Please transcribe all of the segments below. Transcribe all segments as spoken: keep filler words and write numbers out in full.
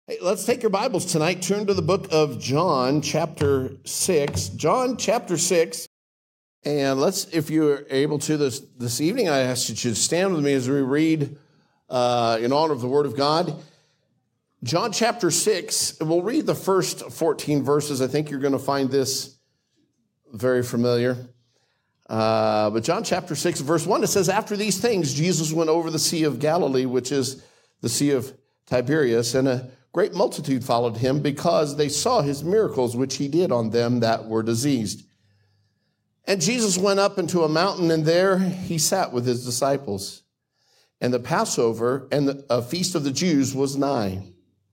Hey, let's take your Bibles tonight. Turn to the book of John, chapter six. John, chapter six. And let's, if you're able to this this evening, I ask that you stand with me as we read uh, in honor of the Word of God. John, chapter six. We'll read the first fourteen verses. I think you're going to find this very familiar. Uh, but John, chapter six, verse one, it says, "After these things, Jesus went over the Sea of Galilee, which is the Sea of Tiberias, and a great multitude followed him because they saw his miracles, which he did on them that were diseased. And Jesus went up into a mountain, and there he sat with his disciples. And the Passover and the a feast of the Jews was nigh.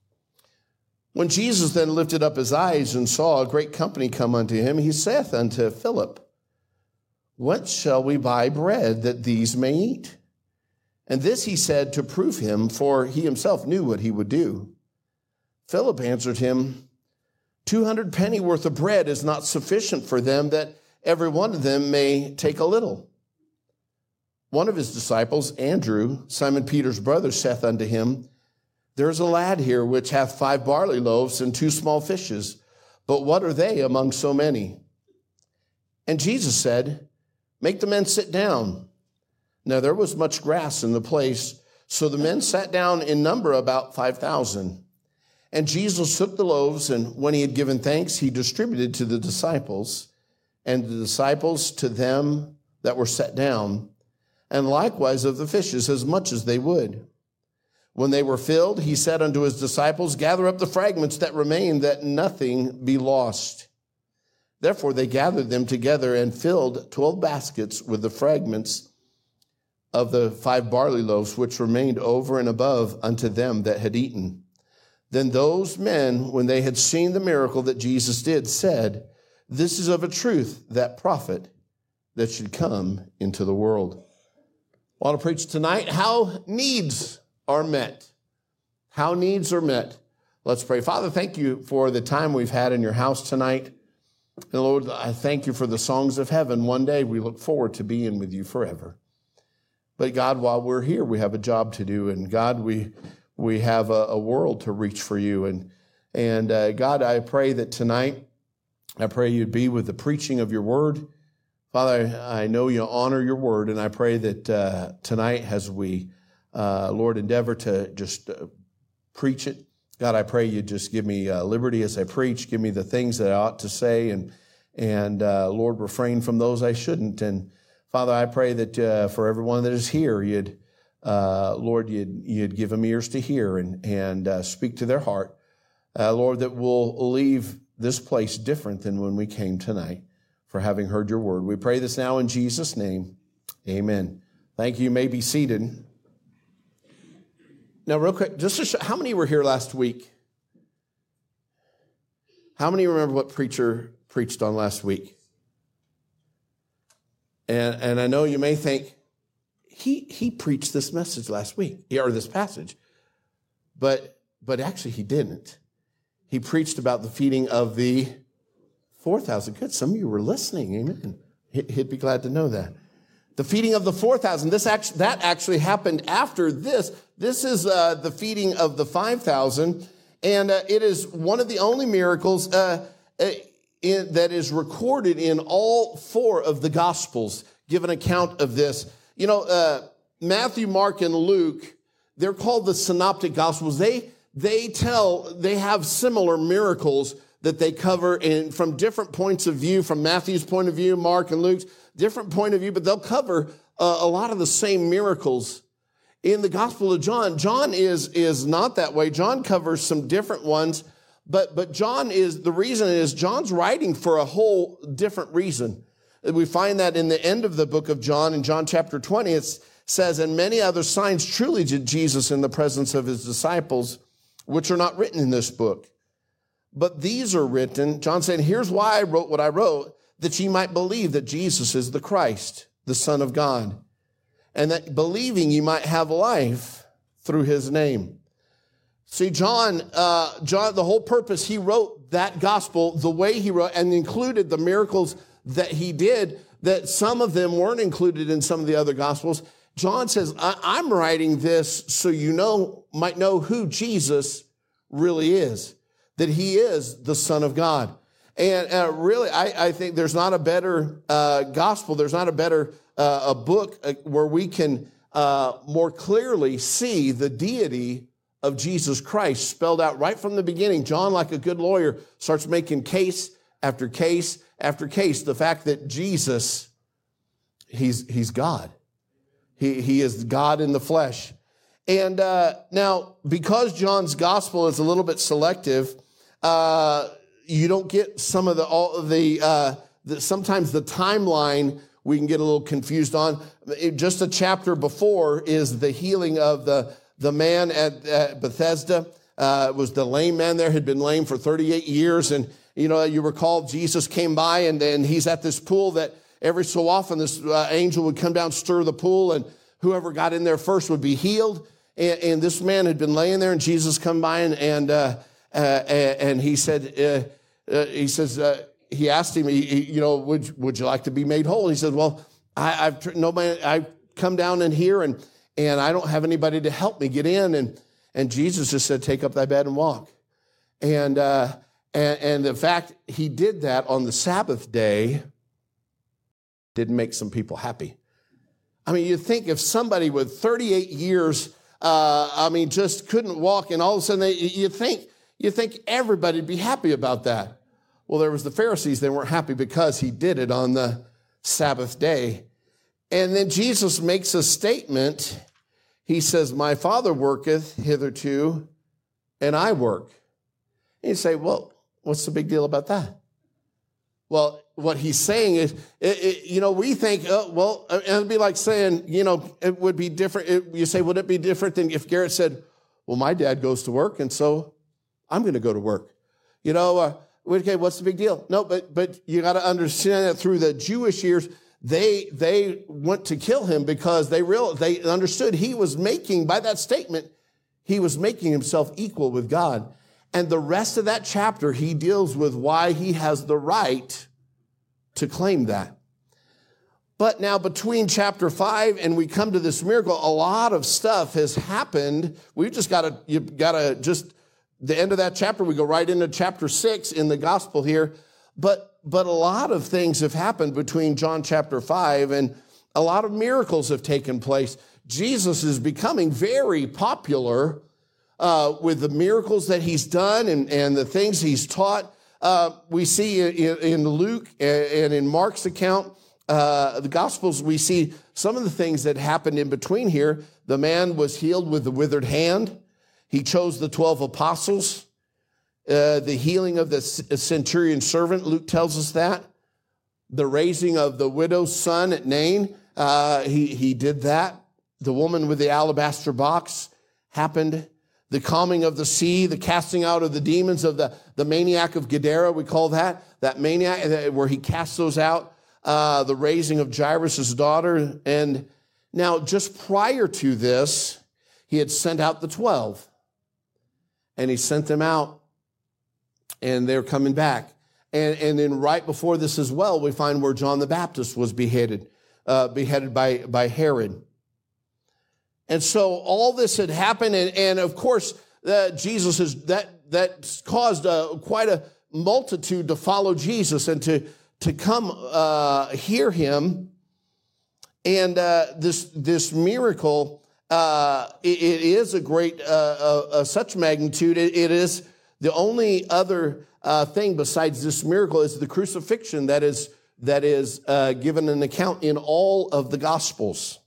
When Jesus then lifted up his eyes and saw a great company come unto him, he saith unto Philip, What shall we buy bread that these may eat? And this he said to prove him, for he himself knew what he would do. Philip answered him, Two hundred pennyworth of bread is not sufficient for them, that every one of them may take a little. One of his disciples, Andrew, Simon Peter's brother, saith unto him, There is a lad here which hath five barley loaves and two small fishes, but what are they among so many? And Jesus said, Make the men sit down. Now there was much grass in the place, so the men sat down in number about five thousand. And Jesus took the loaves, and when he had given thanks, he distributed to the disciples, and the disciples to them that were set down, and likewise of the fishes as much as they would. When they were filled, he said unto his disciples, Gather up the fragments that remain, that nothing be lost. Therefore they gathered them together and filled twelve baskets with the fragments of the five barley loaves, which remained over and above unto them that had eaten. Then those men, when they had seen the miracle that Jesus did, said, This is of a truth that prophet that should come into the world. I want to preach tonight how needs are met. How needs are met. Let's pray. Father, thank you for the time we've had in your house tonight. And Lord, I thank you for the songs of heaven. One day we look forward to being with you forever. But God, while we're here, we have a job to do. And God, we we have a, a world to reach for you. And, and uh, God, I pray that tonight, I pray you'd be with the preaching of your word. Father, I know you honor your word. And I pray that uh, tonight, as we, uh, Lord, endeavor to just uh, preach it, God, I pray you just give me uh, liberty as I preach. Give me the things that I ought to say. And, and uh, Lord, refrain from those I shouldn't. And Father, I pray that uh, for everyone that is here, you'd, uh, Lord, you'd, you'd give them ears to hear and, and uh, speak to their heart. Uh, Lord, that we'll leave this place different than when we came tonight for having heard your word. We pray this now in Jesus' name. Amen. Thank you. You may be seated. Now, real quick, just to show, how many were here last week? How many remember what preacher preached on last week? And, and I know you may think, he, he preached this message last week, or this passage. But, but actually he didn't. He preached about the feeding of the four thousand. Good, some of you were listening, amen. He'd be glad to know that. The feeding of the four thousand, this actually, that actually happened after this. This is uh, the feeding of the five thousand, and uh, it is one of the only miracles uh, in, that is recorded in all four of the Gospels. Give an account of this. You know, uh, Matthew, Mark, and Luke, they're called the Synoptic Gospels. They they tell, they have similar miracles that they cover in from different points of view, from Matthew's point of view, Mark and Luke's different point of view, but they'll cover uh, a lot of the same miracles. In the Gospel of John, John is, is not that way. John covers some different ones, but, but John is, the reason is John's writing for a whole different reason. We find that in the end of the book of John, in John chapter twenty, it says, And many other signs truly did Jesus in the presence of his disciples, which are not written in this book. But these are written, John said, Here's why I wrote what I wrote, that ye might believe that Jesus is the Christ, the Son of God, and that believing ye might have life through his name. See, John, uh, John, the whole purpose, he wrote that gospel the way he wrote and included the miracles that he did, that some of them weren't included in some of the other gospels. John says, I- I'm writing this so you know, might know who Jesus really is, that he is the Son of God. And uh, really, I, I think there's not a better uh, gospel, there's not a better uh, a book uh, where we can uh, more clearly see the deity of Jesus Christ spelled out right from the beginning. John, like a good lawyer, starts making case after case after case. The fact that Jesus, he's, he's God. He, he is God in the flesh. And uh, now, because John's gospel is a little bit selective, uh, you don't get some of the, all of the, uh, the, sometimes the timeline we can get a little confused on. It, just a chapter before is the healing of the, the man at, at Bethesda. Uh, it was the lame man there, had been lame for thirty-eight years. And, you know, you recall Jesus came by and then he's at this pool that every so often this uh, angel would come down, stir the pool, and whoever got in there first would be healed. And, and this man had been laying there, and Jesus come by and, and, uh, uh, and he said, uh, Uh, he says, uh, he asked him, he, he, you know, would, would you like to be made whole? He said, well, I, I've, no man, I've come down in here and, and I don't have anybody to help me get in. And, and Jesus just said, take up thy bed and walk. And, uh, and, and the fact he did that on the Sabbath day didn't make some people happy. I mean, you think if somebody with thirty-eight years, uh, I mean, just couldn't walk, and all of a sudden they, you think, You think everybody'd be happy about that. Well, there was the Pharisees. They weren't happy because he did it on the Sabbath day. And then Jesus makes a statement. He says, my Father worketh hitherto, and I work. And you say, well, what's the big deal about that? Well, what he's saying is, it, it, you know, we think, oh, well, it'd be like saying, you know, it would be different. It, you say, would it be different than if Garrett said, well, my dad goes to work, and so I'm going to go to work. You know, uh, okay, what's the big deal? No, but but you got to understand that through the Jewish years, they they went to kill him because they real they understood he was making, by that statement, he was making himself equal with God. And the rest of that chapter, he deals with why he has the right to claim that. But now between chapter five and we come to this miracle, a lot of stuff has happened. We've just got to, you've got to just, the end of that chapter, we go right into chapter six in the gospel here. But, but a lot of things have happened between John chapter five, and a lot of miracles have taken place. Jesus is becoming very popular uh, with the miracles that he's done and, and the things he's taught. Uh, we see in, in Luke and in Mark's account, uh, the Gospels, we see some of the things that happened in between here. The man was healed with the withered hand. He chose the twelve apostles. Uh, the healing of the centurion servant, Luke tells us that. The raising of the widow's son at Nain, uh, he, he did that. The woman with the alabaster box happened. The calming of the sea, the casting out of the demons of the, the maniac of Gadara, we call that, that maniac, where he casts those out. Uh, the raising of Jairus' daughter. And now, just prior to this, he had sent out the twelve. And he sent them out, and they're coming back. And, and then right before this as well, we find where John the Baptist was beheaded, uh, beheaded by, by Herod. And so all this had happened, and, and of course, uh, Jesus is that that caused uh, quite a multitude to follow Jesus and to to come uh, hear him. And uh, this this miracle, uh, it, it is a great uh, uh, uh, such magnitude. It, it is the only other uh, thing besides this miracle is the crucifixion that is that is uh, given an account in all of the Gospels.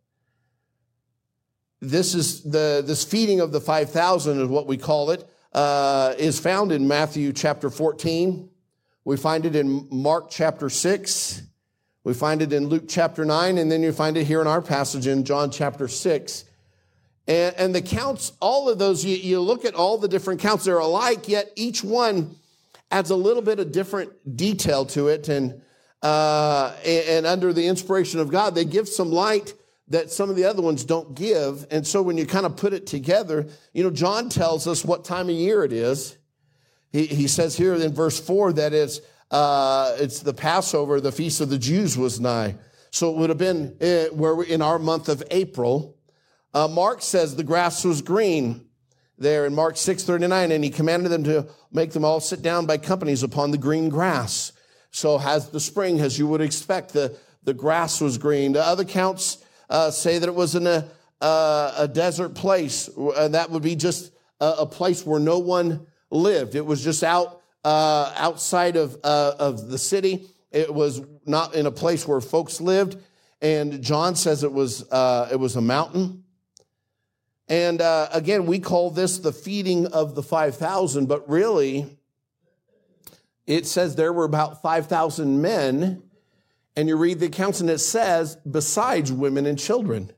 This is the this feeding of the five thousand is what we call it, uh, is found in Matthew chapter fourteen. We find it in Mark chapter six. We find it in Luke chapter nine, and then you find it here in our passage in John chapter six. And, and the counts, all of those, you, you look at all the different counts, they're alike, yet each one adds a little bit of different detail to it. And, uh, and, and under the inspiration of God, they give some light that some of the other ones don't give. And so when you kind of put it together, you know, John tells us what time of year it is. He, he says here in verse four that it's, uh, it's the Passover, the feast of the Jews was nigh. So it would have been uh, where we're in our month of April. Uh, Mark says the grass was green. there in Mark six thirty-nine, and he commanded them to make them all sit down by companies upon the green grass. So as the spring, as you would expect, the, the grass was green. The other accounts uh, say that it was in a, uh, a desert place. Uh, that would be just a, a place where no one lived. It was just out uh, outside of, uh, of the city. It was not in a place where folks lived. And John says it was, uh, it was a mountain. And uh, again, we call this the feeding of the five thousand, but really, it says there were about five thousand men, and you read the accounts, and it says, besides women and children.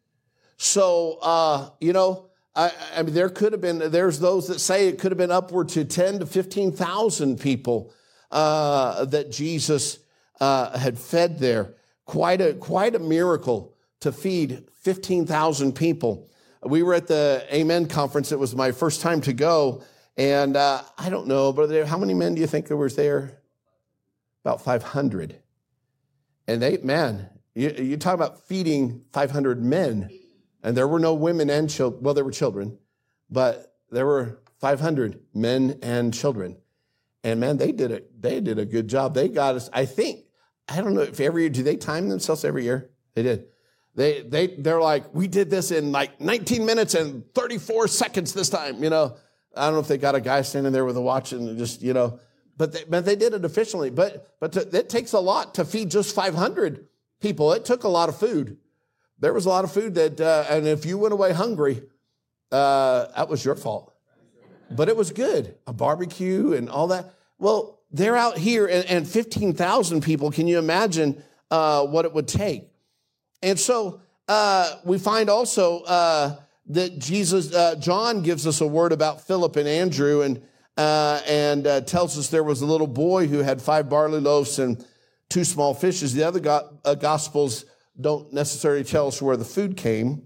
So, uh, you know, I, I mean, there could have been, there's those that say it could have been upward to ten to fifteen thousand people uh, that Jesus uh, had fed there. Quite a, quite a miracle to feed fifteen thousand people. We were at the Amen conference. It was my first time to go. And uh, I don't know, but how many men do you think there was there? About five hundred. And they, man, you, you talk about feeding five hundred men. And there were no women and children. Well, there were children. But there were five hundred men and children. And man, they did a, they did a good job. They got us, I think, I don't know if every year, do they time themselves every year? They did. They, they, they're like, we did this in like nineteen minutes and thirty-four seconds this time, you know. I don't know if they got a guy standing there with a watch and just, you know, but they, but they did it efficiently. But, but to, it takes a lot to feed just five hundred people. It took a lot of food. There was a lot of food that, uh, and if you went away hungry, uh, that was your fault. But it was good. A barbecue and all that. Well, they're out here and, and fifteen thousand people. Can you imagine uh, what it would take? And so uh, we find also uh, that Jesus, uh, John gives us a word about Philip and Andrew, and uh, and uh, tells us there was a little boy who had five barley loaves and two small fishes. The other go- uh, gospels don't necessarily tell us where the food came,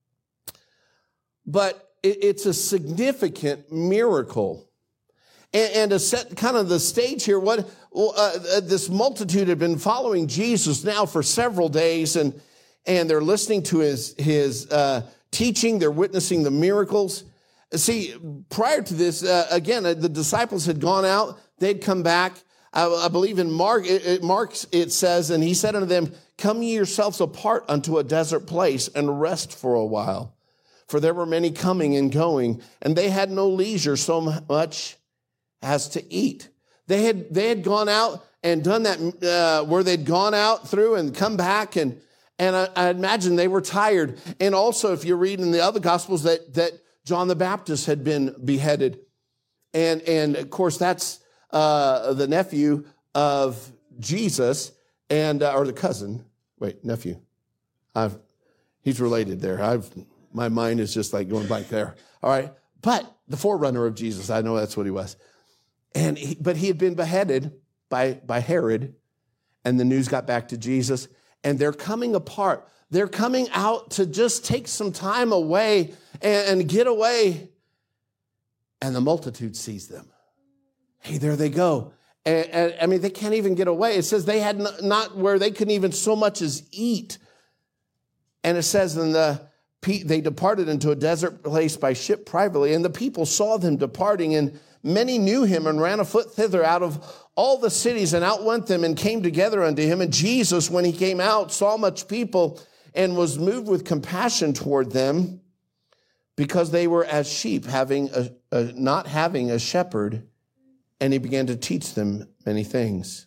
but it, it's a significant miracle. And, and to set kind of the stage here, what uh, this multitude had been following Jesus now for several days, and and they're listening to his his uh, teaching. They're witnessing the miracles. See, prior to this, uh, again, uh, the disciples had gone out. They'd come back. I, I believe in Mark, it, it, Mark, it says, and he said unto them, "Come ye yourselves apart unto a desert place and rest for a while. For there were many coming and going, and they had no leisure so much as to eat." They had they had gone out and done that uh, where they'd gone out through and come back, and and I, I imagine they were tired. And also, if you read in the other Gospels that that John the Baptist had been beheaded, and and of course that's uh, the nephew of Jesus, and uh, or the cousin. Wait, nephew. I've he's related there. I've my mind is just like going blank there. All right, but the forerunner of Jesus, I know that's what he was. And he, but he had been beheaded by, by Herod, and the news got back to Jesus, and they're coming apart. They're coming out to just take some time away and, and get away. And the multitude sees them. Hey, there they go. And, and I mean, they can't even get away. It says they had not, not where they couldn't even so much as eat. And it says in the they departed into a desert place by ship privately, and the people saw them departing, and many knew him and ran afoot thither out of all the cities, and outwent them and came together unto him. And Jesus, when he came out, saw much people and was moved with compassion toward them, because they were as sheep, having a, a, not having a shepherd, and he began to teach them many things.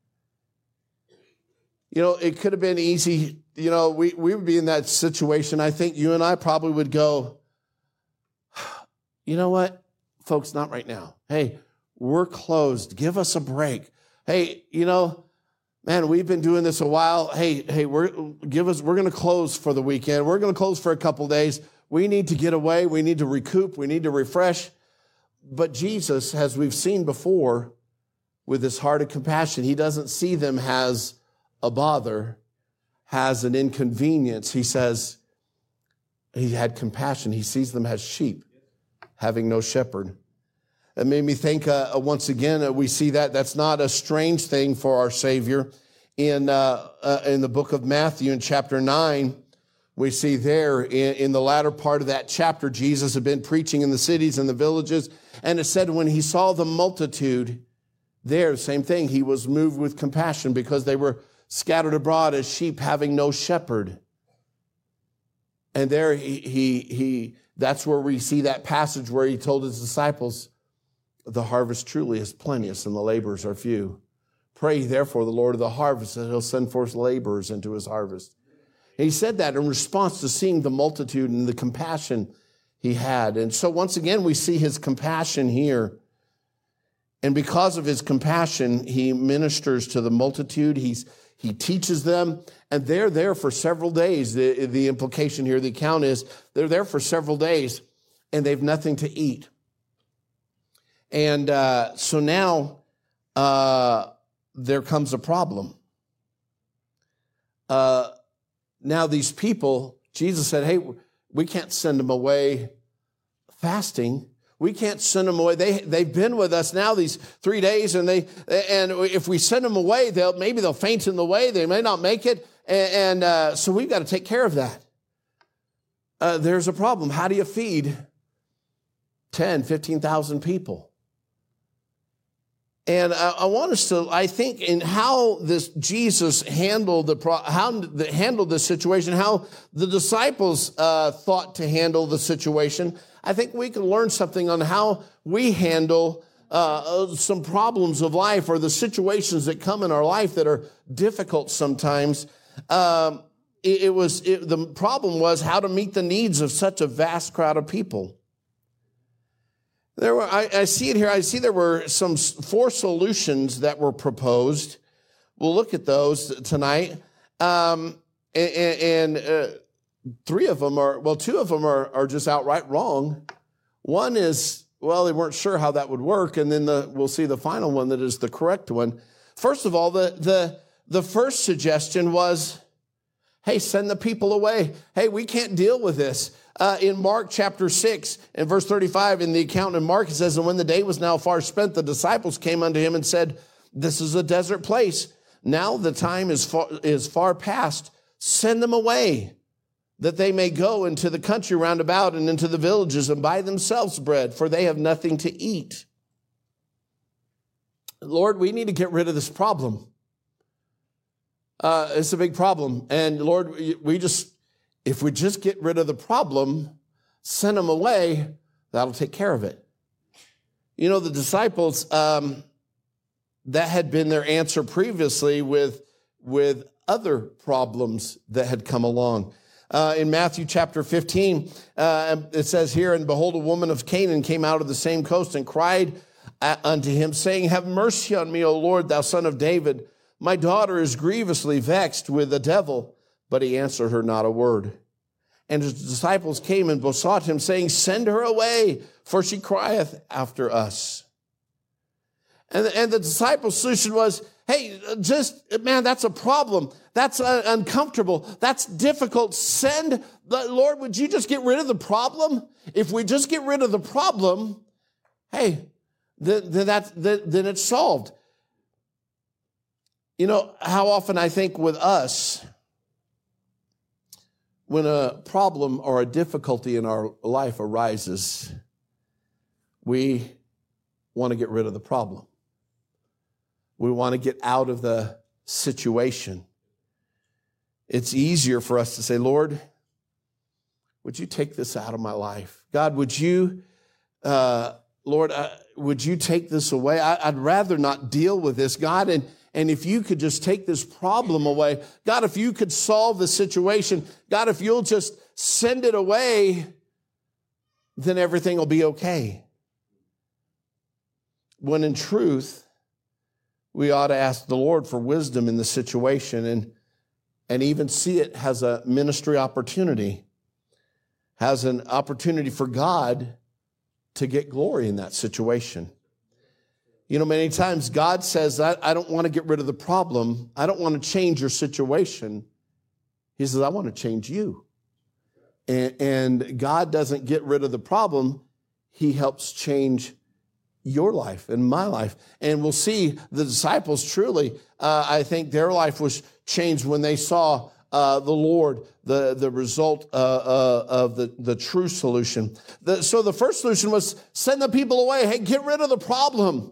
You know, it could have been easy. You know, we, we would be in that situation. I think you and I probably would go, you know what? Folks, not right now. Hey, we're closed. Give us a break. Hey, you know, man, we've been doing this a while. Hey, hey, we're give us. We're going to close for the weekend. We're going to close for a couple days. We need to get away. We need to recoup. We need to refresh. But Jesus, as we've seen before, with his heart of compassion, he doesn't see them as a bother, as an inconvenience. He says he had compassion. He sees them as sheep, having no shepherd. It made me think, uh, once again, uh, we see that that's not a strange thing for our Savior. In, uh, uh, in the book of Matthew, in chapter nine, We see there in, in the latter part of that chapter, Jesus had been preaching in the cities and the villages. And it said when he saw the multitude there, same thing, he was moved with compassion because they were scattered abroad as sheep having no shepherd. And there he, he, he that's where we see that passage where he told his disciples, the harvest truly is plenteous and the laborers are few. Pray therefore the Lord of the harvest that he'll send forth laborers into his harvest. And he said that in response to seeing the multitude and the compassion he had. And so once again, we see his compassion here. And because of his compassion, he ministers to the multitude. He's, he teaches them, and they're there for several days. The, the implication here, the account is, they're there for several days, and they've nothing to eat. And uh, so now uh, there comes a problem. Uh, now these people, Jesus said, hey, we can't send them away fasting. We can't send them away. They, they've been with us now these three days, and they and if we send them away, they'll maybe they'll faint in the way. They may not make it, and, and uh, so we've got to take care of that. Uh, there's a problem. How do you feed ten, fifteen thousand people? And I, I want us to, I think, in how this Jesus handled the how the, handled this situation, how the disciples uh, thought to handle the situation. I think we can learn something on how we handle uh, some problems of life or the situations that come in our life that are difficult sometimes. Um, it, it was it, the problem was how to meet the needs of such a vast crowd of people. There were, I, I see it here. I see there were some four solutions that were proposed. We'll look at those tonight. Um, and and uh, three of them are, well, two of them are, are just outright wrong. One is, well, they weren't sure how that would work. And then the, we'll see the final one that is the correct one. First of all, the, the, the first suggestion was, hey, send the people away. Hey, we can't deal with this. Uh, in Mark chapter six and verse thirty-five, in the account in Mark, it says, and when the day was now far spent, the disciples came unto him and said, this is a desert place. Now the time is far, is far past. Send them away, that they may go into the country round about and into the villages and buy themselves bread, for they have nothing to eat. Lord, we need to get rid of this problem. Uh, it's a big problem. And Lord, we just, if we just get rid of the problem, send them away, that'll take care of it. You know, the disciples, um, that had been their answer previously with, with other problems that had come along. Uh, in Matthew chapter fifteen, uh, it says here, and behold, a woman of Canaan came out of the same coast and cried unto him, saying, have mercy on me, O Lord, thou son of David. My daughter is grievously vexed with the devil. But he answered her not a word. And his disciples came and besought him, saying, send her away, for she crieth after us. And the, and the disciples' solution was, hey, just, man, that's a problem. That's uh, uncomfortable. That's difficult. Send, the, Lord, would you just get rid of the problem? If we just get rid of the problem, hey, then, then, that's, then, then it's solved. You know, how often I think with us, when a problem or a difficulty in our life arises, we want to get rid of the problem. We want to get out of the situation. It's easier for us to say, Lord, would you take this out of my life? God, would you, uh, Lord, uh, would you take this away? I, I'd rather not deal with this, God, and And if you could just take this problem away, God, if you could solve the situation, God, if you'll just send it away, then everything will be okay. When in truth, we ought to ask the Lord for wisdom in the situation and, and even see it as a ministry opportunity, as an opportunity for God to get glory in that situation. You know, many times God says, I, I don't want to get rid of the problem. I don't want to change your situation. He says, I want to change you. And, and God doesn't get rid of the problem. He helps change your life and my life. And we'll see the disciples truly, uh, I think their life was changed when they saw uh, the Lord, the, the result uh, uh, of the, the true solution. The, so the first solution was send the people away. Hey, get rid of the problem.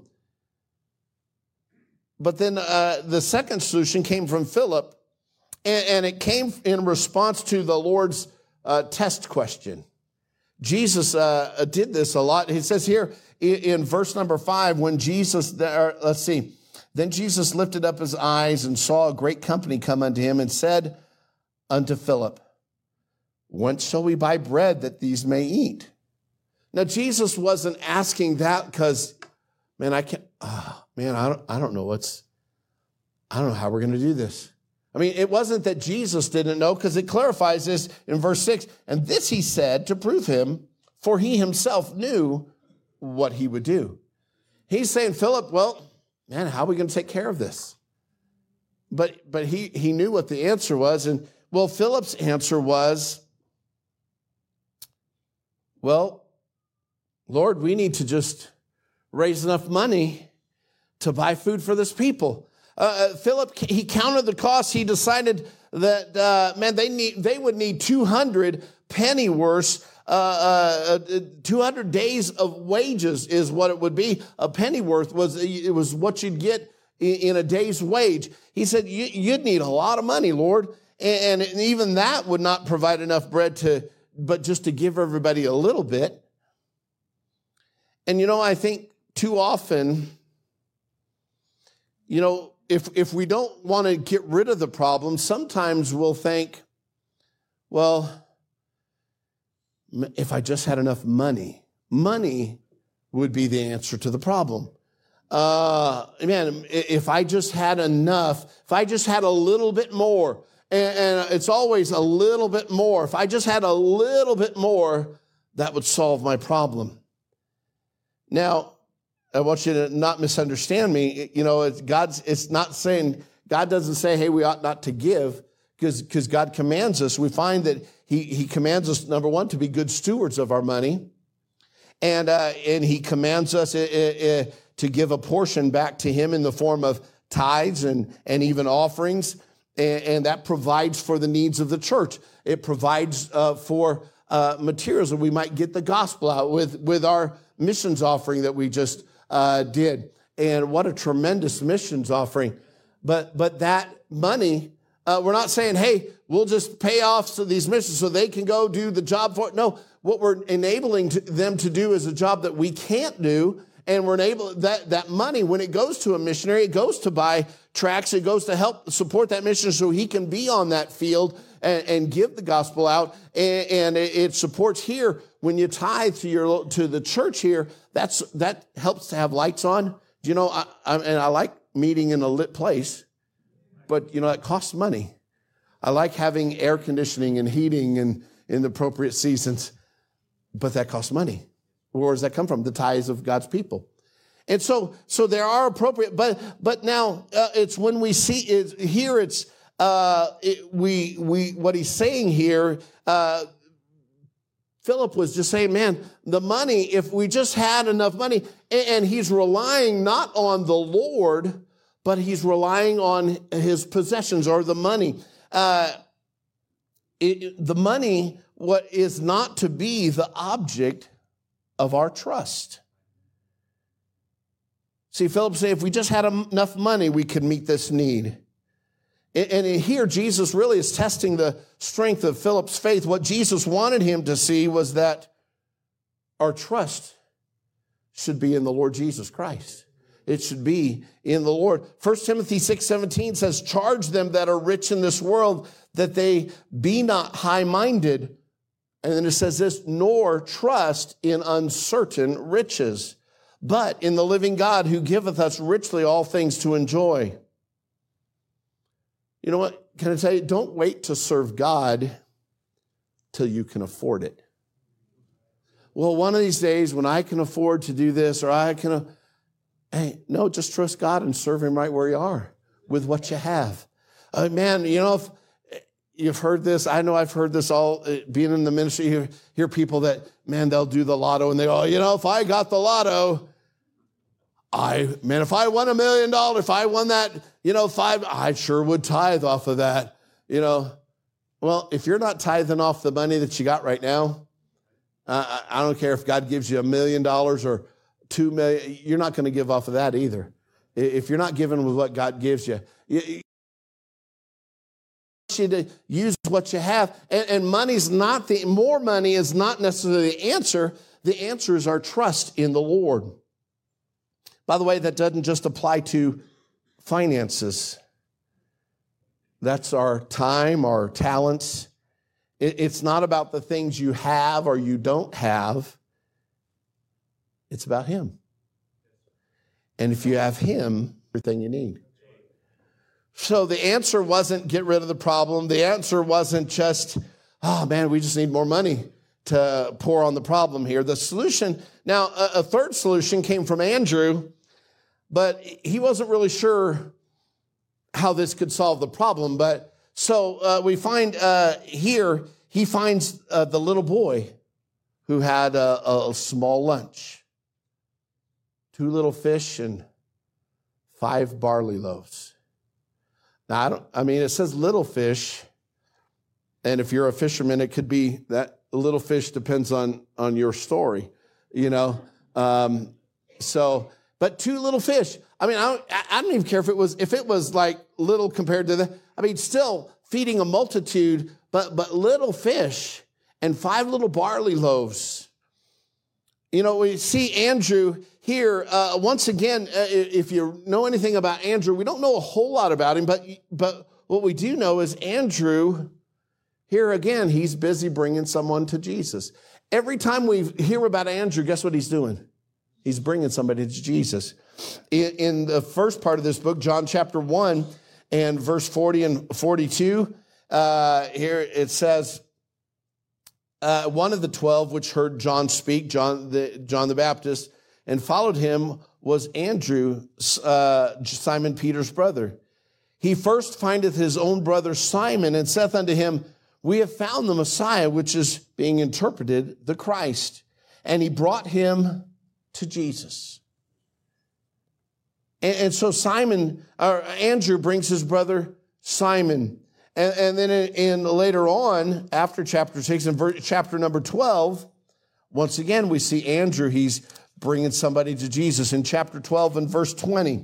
But then uh, the second solution came from Philip, and, and it came in response to the Lord's uh, test question. Jesus uh, did this a lot. He says here in, in verse number five, when Jesus, there, let's see, then Jesus lifted up his eyes and saw a great company come unto him and said unto Philip, whence shall we buy bread that these may eat? Now, Jesus wasn't asking that because, man, I can't, oh, man, I don't, I don't know what's, I don't know how we're going to do this. I mean, it wasn't that Jesus didn't know, because it clarifies this in verse six. And this he said to prove him, for he himself knew what he would do. He's saying, Philip, well, man, how are we going to take care of this? But but he, he knew what the answer was. And, well, Philip's answer was, well, Lord, we need to just raise enough money to buy food for this people. Uh, Philip, he counted the cost. He decided that, uh, man, they need they would need two hundred pennyworths, uh, uh, two hundred days of wages is what it would be. A pennyworth was it was what you'd get in, in a day's wage. He said, you'd need a lot of money, Lord, and, and even that would not provide enough bread to, but just to give everybody a little bit. And you know, I think too often, you know, If, if we don't want to get rid of the problem, sometimes we'll think, well, if I just had enough money, money would be the answer to the problem. Uh, man, if I just had enough, if I just had a little bit more, and, and it's always a little bit more, if I just had a little bit more, that would solve my problem. Now, I want you to not misunderstand me. You know, it's God's, it's not saying, God doesn't say, hey, we ought not to give, because because God commands us. We find that he, he commands us, number one, to be good stewards of our money. And, uh, and he commands us uh, uh, to give a portion back to him in the form of tithes and, and even offerings. And, and that provides for the needs of the church. It provides uh, for uh, materials that we might get the gospel out with, with our missions offering that we just Uh, did. And what a tremendous missions offering. But but that money, uh, we're not saying, hey, we'll just pay off so these missions so they can go do the job for it. No, what we're enabling to, them to do is a job that we can't do. And we're enabling that, that money, when it goes to a missionary, it goes to buy tracts. It goes to help support that mission so he can be on that field and, and give the gospel out. And, and it, it supports here. When you tithe to your to the church here, that's that helps to have lights on. Do you know? I, I, and I like meeting in a lit place, but you know it costs money. I like having air conditioning and heating and in the appropriate seasons, but that costs money. Where does that come from? The tithes of God's people. And so, so there are appropriate, but but now uh, it's when we see it here. It's uh, it, we we what he's saying here. Uh, Philip was just saying, man, the money, if we just had enough money, and he's relying not on the Lord, but he's relying on his possessions or the money. Uh, it, the money, what is not to be the object of our trust. See, Philip said, if we just had enough money, we could meet this need. And here, Jesus really is testing the strength of Philip's faith. What Jesus wanted him to see was that our trust should be in the Lord Jesus Christ. It should be in the Lord. First Timothy six seventeen says, charge them that are rich in this world, that they be not high-minded. And then it says this, nor trust in uncertain riches, but in the living God who giveth us richly all things to enjoy. You know what? Can I tell you, don't wait to serve God till you can afford it. Well, one of these days when I can afford to do this or I can, hey, no, just trust God and serve him right where you are with what you have. Uh, man, you know, if you've heard this, I know I've heard this all, uh, being in the ministry, you hear people that, man, they'll do the lotto and they go, you know, if I got the lotto, I, man, if I won a million dollars, if I won that, you know, five, I sure would tithe off of that, you know. Well, if you're not tithing off the money that you got right now, uh, I don't care if God gives you a million dollars or two million, you're not going to give off of that either. If you're not giving with what God gives you, you, you to use what you have. And, and money's not the, more money is not necessarily the answer. The answer is our trust in the Lord. By the way, that doesn't just apply to finances. That's our time, our talents. It, it's not about the things you have or you don't have. It's about Him. And if you have Him, everything you need. So the answer wasn't get rid of the problem. The answer wasn't just, oh man, we just need more money to pour on the problem here. The solution, now a, a third solution came from Andrew, but he wasn't really sure how this could solve the problem. But so uh, we find uh, here, he finds uh, the little boy who had a, a small lunch, two little fish and five barley loaves. Now, I don't, I mean, it says little fish, and if you're a fisherman, it could be that little fish depends on, on your story, you know. Um, so, but two little fish. I mean, I don't, I don't even care if it was if it was like little compared to the. I mean, still feeding a multitude, but but little fish and five little barley loaves. You know, we see Andrew here, uh, once again, uh, if you know anything about Andrew, we don't know a whole lot about him, but, but what we do know is Andrew, here again, he's busy bringing someone to Jesus. Every time we hear about Andrew, guess what he's doing? He's bringing somebody to Jesus. In, in the first part of this book, John chapter one and verse forty and forty-two, uh, here it says, uh, one of the twelve which heard John speak, John the, John the Baptist, and followed him was Andrew, uh, Simon Peter's brother. He first findeth his own brother Simon and saith unto him, we have found the Messiah, which is being interpreted the Christ. And he brought him to Jesus. And, and so Simon, or Andrew brings his brother Simon. And, and then in, in later on, after chapter six and ver, chapter number twelve, once again, we see Andrew, he's bringing somebody to Jesus. In chapter twelve and verse twenty.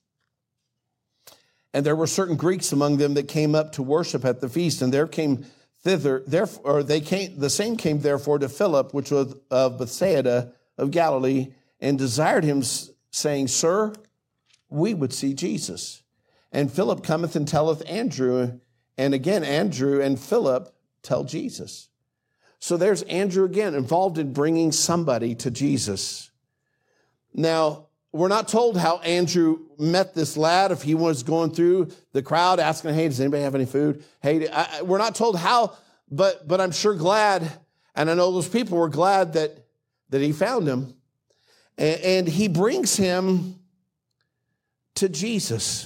And there were certain Greeks among them that came up to worship at the feast, and there came thither, therefore, or they came, the same came therefore to Philip, which was of Bethsaida of Galilee, and desired him, saying, Sir, we would see Jesus. And Philip cometh and telleth Andrew, and again Andrew and Philip tell Jesus. So there's Andrew again involved in bringing somebody to Jesus. Now, we're not told how Andrew met this lad, if he was going through the crowd asking, hey, does anybody have any food? Hey, I, we're not told how, but but I'm sure glad, and I know those people were glad that, that he found him. And, and he brings him to Jesus.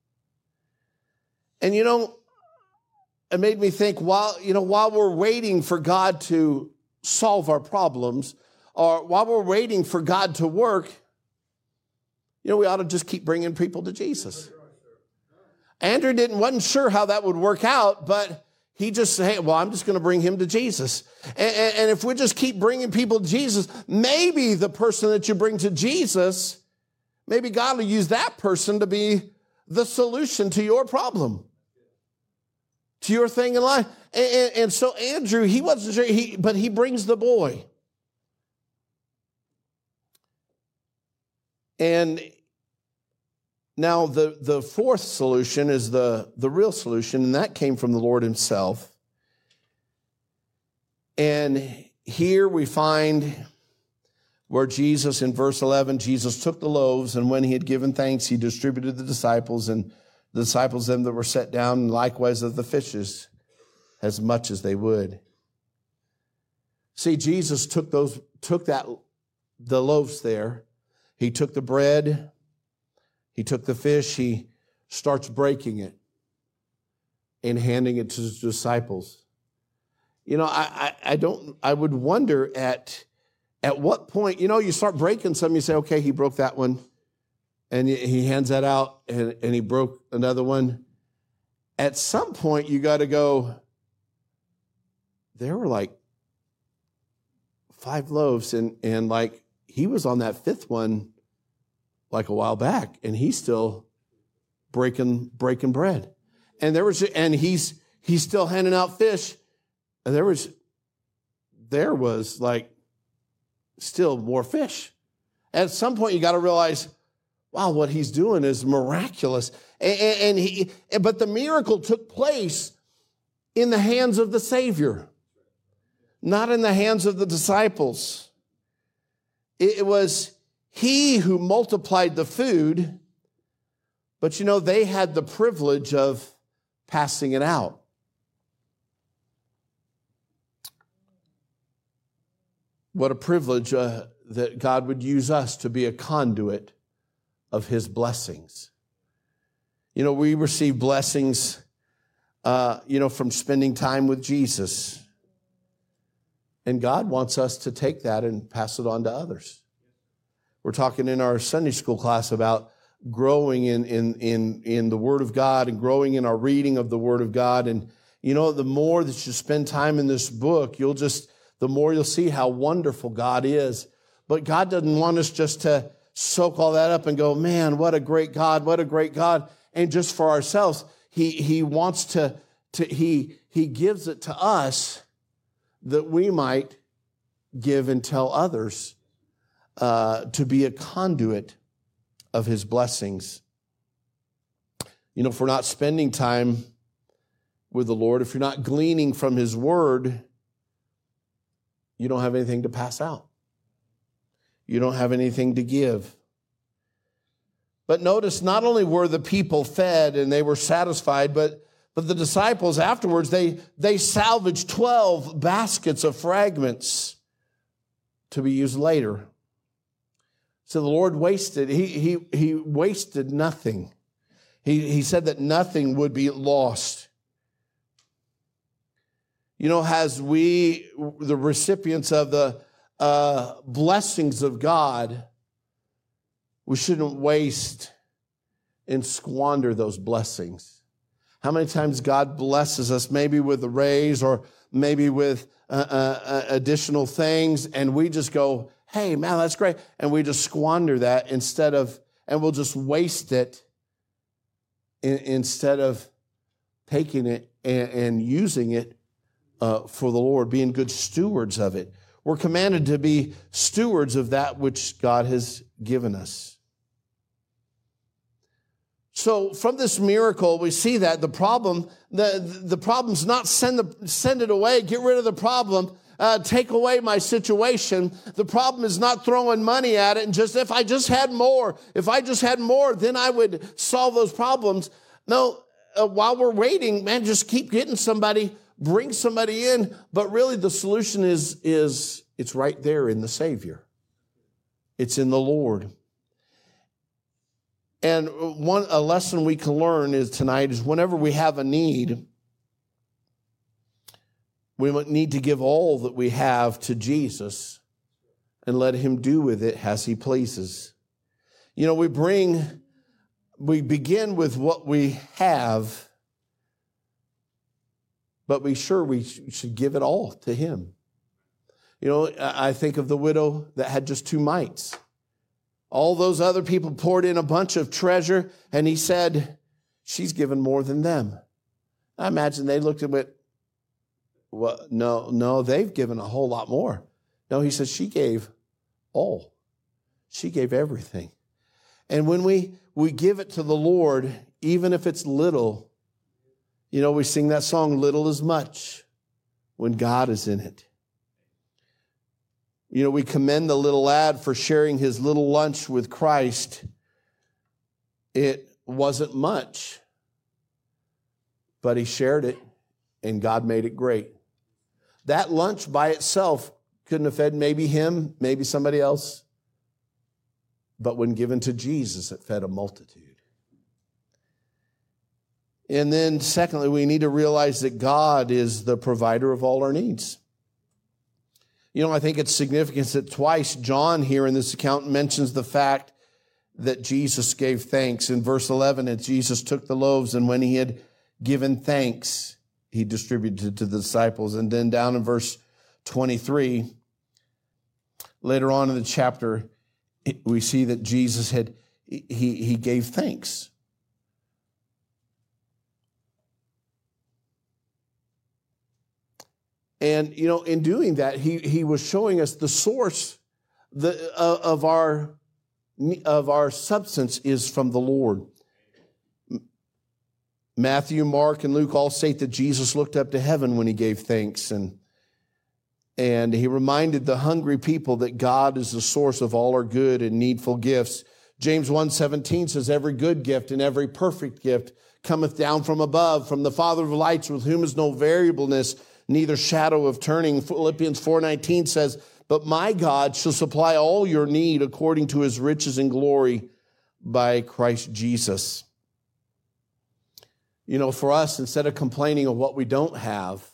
And you know, it made me think, while, you know, while we're waiting for God to solve our problems, or while we're waiting for God to work, you know, we ought to just keep bringing people to Jesus. Andrew didn't, wasn't sure how that would work out, but he just said, hey, well, I'm just going to bring him to Jesus. And, and, and if we just keep bringing people to Jesus, maybe the person that you bring to Jesus, maybe God will use that person to be the solution to your problem, to your thing in life. And, and, and so Andrew, he wasn't sure, he, but he brings the boy. And now the, the fourth solution is the, the real solution, and that came from the Lord himself. And here we find where Jesus, in verse eleven, Jesus took the loaves, and when he had given thanks, he distributed the disciples, and the disciples them that were set down, and likewise of the fishes, as much as they would. See, Jesus took those, took that, the loaves there. He took the bread, he took the fish, he starts breaking it and handing it to his disciples. You know, I, I, I don't, I would wonder at, at what point, you know, you start breaking something, you say, okay, he broke that one, and he hands that out, and, and he broke another one. At some point, you got to go, there were like five loaves, and, and like he was on that fifth one like a while back, and he's still breaking breaking bread. And there was and he's he's still handing out fish. And there was there was like still more fish. At some point you got to realize, wow, what he's doing is miraculous. And, and he but the miracle took place in the hands of the Savior, not in the hands of the disciples. It was he who multiplied the food, but you know, they had the privilege of passing it out. What a privilege uh, that God would use us to be a conduit of his blessings. You know, we receive blessings, uh, you know, from spending time with Jesus. And God wants us to take that and pass it on to others. We're talking in our Sunday school class about growing in, in, in, in the Word of God and growing in our reading of the Word of God. And, you know, the more that you spend time in this book, you'll just, the more you'll see how wonderful God is. But God doesn't want us just to soak all that up and go, man, what a great God, what a great God. And just for ourselves, he, he wants to, to he, he gives it to us that we might give and tell others uh, to be a conduit of his blessings. You know, if we're not spending time with the Lord, if you're not gleaning from his word, you don't have anything to pass out. You don't have anything to give. But notice, not only were the people fed and they were satisfied, but But the disciples afterwards, they, they salvaged twelve baskets of fragments to be used later. So the Lord wasted, he, he, he wasted nothing. He, he said that nothing would be lost. You know, as we, the recipients of the uh, blessings of God, we shouldn't waste and squander those blessings. How many times God blesses us, maybe with a raise or maybe with uh, uh, additional things, and we just go, hey, man, that's great. And we just squander that instead of, and we'll just waste it in, instead of taking it and, and using it uh, for the Lord, being good stewards of it. We're commanded to be stewards of that which God has given us. So from this miracle, we see that the problem, the, the problem's not send, the, send it away, get rid of the problem, uh, take away my situation. The problem is not throwing money at it and just, if I just had more, if I just had more, then I would solve those problems. No, uh, while we're waiting, man, just keep getting somebody, bring somebody in. But really the solution is, is it's right there in the Savior. It's in the Lord. And one a lesson we can learn is tonight is whenever we have a need, we need to give all that we have to Jesus and let him do with it as he pleases. You know, we bring, we begin with what we have, but be sure we should give it all to him. You know, I think of the widow that had just two mites. All those other people poured in a bunch of treasure, and he said, she's given more than them. I imagine they looked at it, well, no, no, they've given a whole lot more. No, he says she gave all. She gave everything. And when we, we give it to the Lord, even if it's little, you know, we sing that song, little is much, when God is in it. You know, we commend the little lad for sharing his little lunch with Christ. It wasn't much, but he shared it, and God made it great. That lunch by itself couldn't have fed maybe him, maybe somebody else, but when given to Jesus, it fed a multitude. And then secondly, we need to realize that God is the provider of all our needs. You know, I think it's significant that twice John here in this account mentions the fact that Jesus gave thanks. In verse eleven, and Jesus took the loaves, and when he had given thanks, he distributed to the disciples. And then down in verse twenty-three, later on in the chapter, we see that Jesus had, he, he gave thanks. And, you know, in doing that, he, he was showing us the source the, uh, of our of our substance is from the Lord. Matthew, Mark, and Luke all state that Jesus looked up to heaven when he gave thanks. And, and he reminded the hungry people that God is the source of all our good and needful gifts. James one seventeen says, every good gift and every perfect gift cometh down from above, from the Father of lights, with whom is no variableness, neither shadow of turning. Philippians four nineteen says, but my God shall supply all your need according to his riches and glory by Christ Jesus. You know, for us, instead of complaining of what we don't have,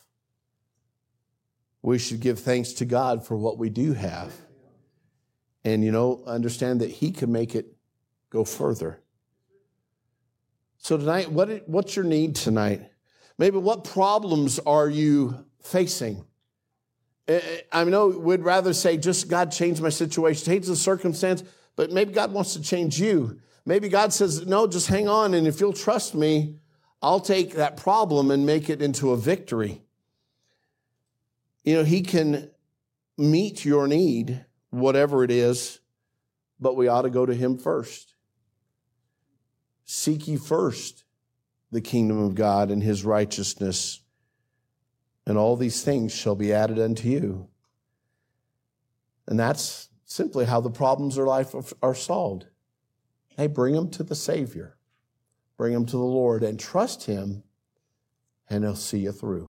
we should give thanks to God for what we do have. And, you know, understand that he can make it go further. So tonight, what, what's your need tonight? Maybe what problems are you facing? I know we'd rather say, just God change my situation, change the circumstance, but maybe God wants to change you. Maybe God says, no, just hang on, and if you'll trust me, I'll take that problem and make it into a victory. You know, he can meet your need, whatever it is, but we ought to go to him first. Seek ye first the kingdom of God and his righteousness, and all these things shall be added unto you. And that's simply how the problems of life are solved. Hey, bring them to the Savior. Bring them to the Lord and trust him, and he'll see you through.